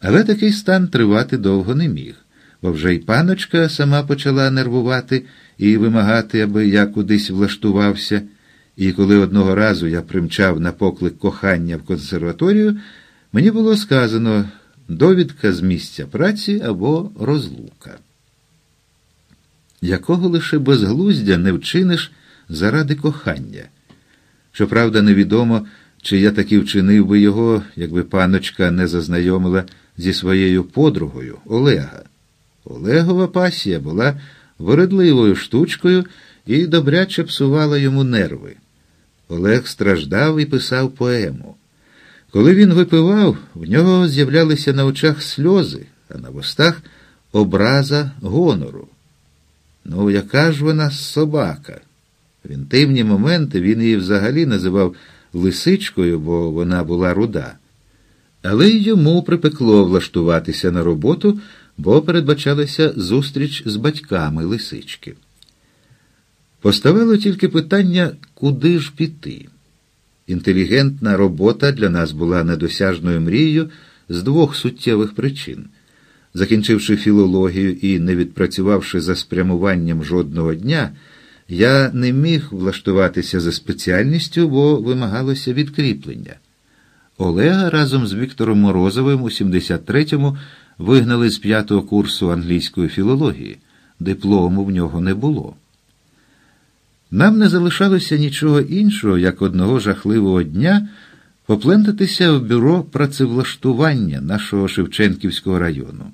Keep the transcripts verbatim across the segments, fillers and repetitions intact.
Але такий стан тривати довго не міг, бо вже й паночка сама почала нервувати і вимагати, аби я кудись влаштувався. І коли одного разу я примчав на поклик кохання в консерваторію, мені було сказано довідка з місця праці або розлука. Якого лише безглуздя не вчиниш заради кохання. Щоправда, невідомо, чи я таки вчинив би його, якби паночка не зазнайомила зі своєю подругою Олега. Олегова пасія була вередливою штучкою і добряче псувала йому нерви. Олег страждав і писав поему. Коли він випивав, в нього з'являлися на очах сльози, а на вустах образа гонору. Ну, яка ж вона собака? В інтимні моменти він її взагалі називав лисичкою, бо вона була руда. Але й йому припекло влаштуватися на роботу, бо передбачалася зустріч з батьками лисички. Поставало тільки питання, куди ж піти. Інтелігентна робота для нас була недосяжною мрією з двох суттєвих причин. Закінчивши філологію і не відпрацювавши за спрямуванням жодного дня, я не міг влаштуватися за спеціальністю, бо вимагалося відкріплення. Олега разом з Віктором Морозовим у сімдесят третьому вигнали з п'ятого курсу англійської філології. Диплому в нього не було. Нам не залишалося нічого іншого, як одного жахливого дня поплентатися в бюро працевлаштування нашого Шевченківського району.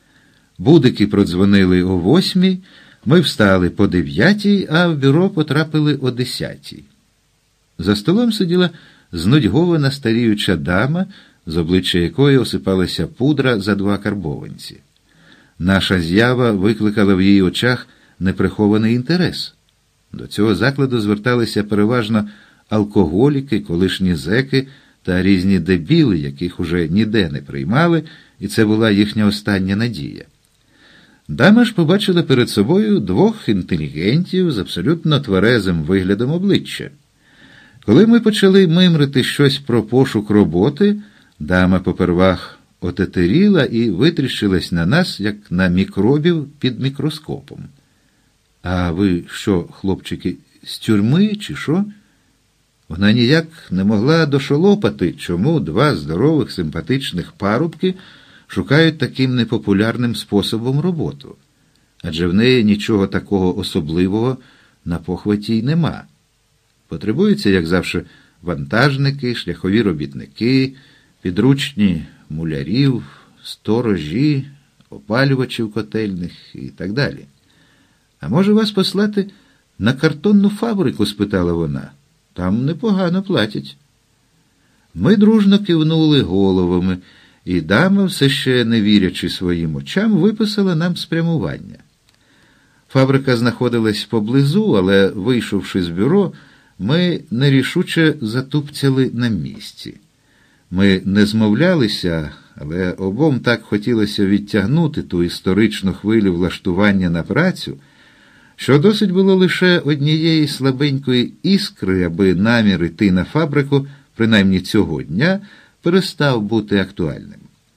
Будики продзвонили о восьмій, ми встали по дев'ятій, а в бюро потрапили о десятій. За столом сиділа знудьгована старіюча дама, з обличчя якої осипалася пудра за два карбованці. Наша з'ява викликала в її очах неприхований інтерес. До цього закладу зверталися переважно алкоголіки, колишні зеки та різні дебіли, яких уже ніде не приймали, і це була їхня остання надія. Дама ж побачила перед собою двох інтелігентів з абсолютно тверезим виглядом обличчя. Коли ми почали мимрити щось про пошук роботи, дама попервах отетеріла і витріщилась на нас, як на мікробів під мікроскопом. «А ви що, хлопчики, з тюрми, чи що?» Вона ніяк не могла дошолопати, чому два здорових симпатичних парубки шукають таким непопулярним способом роботу. Адже в неї нічого такого особливого на похваті й нема. Потребуються, як завжди, вантажники, шляхові робітники, підручні мулярів, сторожі, опалювачів котельних і так далі. «А може вас послати на картонну фабрику?» – спитала вона. «Там непогано платять». Ми дружно кивнули головами, і дама, все ще не вірячи своїм очам, виписала нам спрямування. Фабрика знаходилась поблизу, але, вийшовши з бюро, ми нерішуче затупцяли на місці. Ми не змовлялися, але обом так хотілося відтягнути ту історичну хвилю влаштування на працю, що досить було лише однієї слабенької іскри, аби намір іти на фабрику, принаймні цього дня, перестав бути актуальним.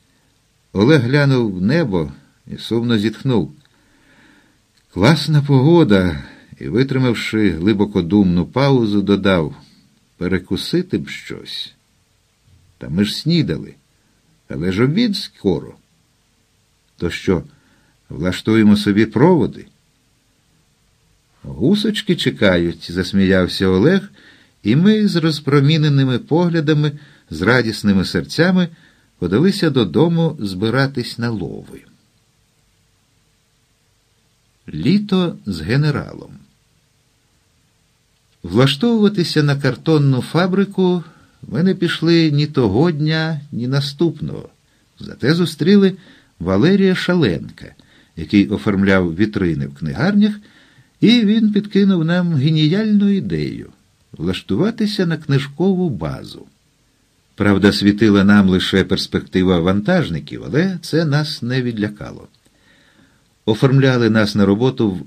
Олег глянув в небо і сумно зітхнув. «Класна погода!» І, витримавши глибокодумну паузу, додав: «Перекусити б щось». «Та ми ж снідали. Але ж обід скоро». «То що, влаштуємо собі проводи?» «Гусочки чекають», – засміявся Олег, і ми з розпроміненими поглядами, з радісними серцями подалися додому збиратись на лови. Літо з генералом. Влаштовуватися на картонну фабрику ми не пішли ні того дня, ні наступного. Зате зустріли Валерія Шаленка, який оформляв вітрини в книгарнях, і він підкинув нам геніальну ідею – влаштуватися на книжкову базу. Правда, світила нам лише перспектива вантажників, але це нас не відлякало. Оформляли нас на роботу в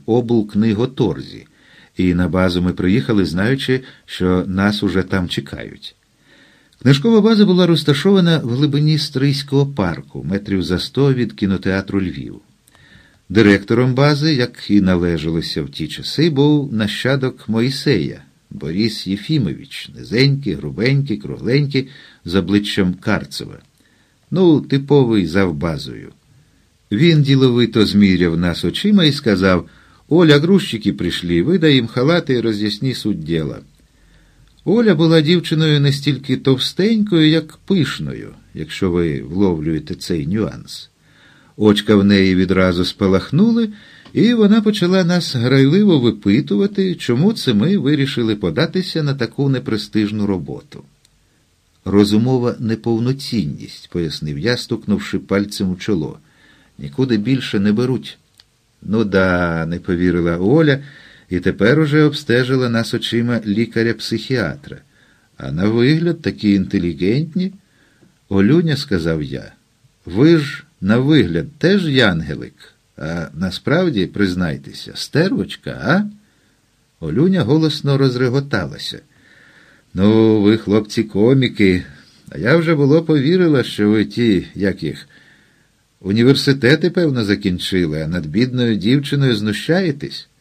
облкниготорзі, і на базу ми приїхали, знаючи, що нас уже там чекають. Книжкова база була розташована в глибині Стрийського парку, метрів за сто від кінотеатру «Львів». Директором бази, як і належалося в ті часи, був нащадок Моїсея, Борис Єфімович, низенький, грубенький, кругленький, з обличчям Карцева. Ну, типовий завбазою. Він діловито зміряв нас очима і сказав: «Оля, грузчики прийшли, видай їм халати і роз'ясні суть діла». Оля була дівчиною не стільки товстенькою, як пишною, якщо ви вловлюєте цей нюанс. Очка в неї відразу спалахнули, і вона почала нас грайливо випитувати, чому це ми вирішили податися на таку непрестижну роботу. «Розумова неповноцінність», – пояснив я, стукнувши пальцем у чоло. «Нікуди більше не беруть». «Ну да», – не повірила Оля, і тепер уже обстежила нас очима лікаря-психіатра. «А на вигляд такі інтелігентні». «Олюня», – сказав я, – «ви ж на вигляд теж янгелик, а насправді, признайтеся, стервочка, а?» Олюня голосно розреготалася. «Ну, ви, хлопці, коміки, а я вже було повірила, що ви ті, як їх, університети, певно, закінчили, а над бідною дівчиною знущаєтесь».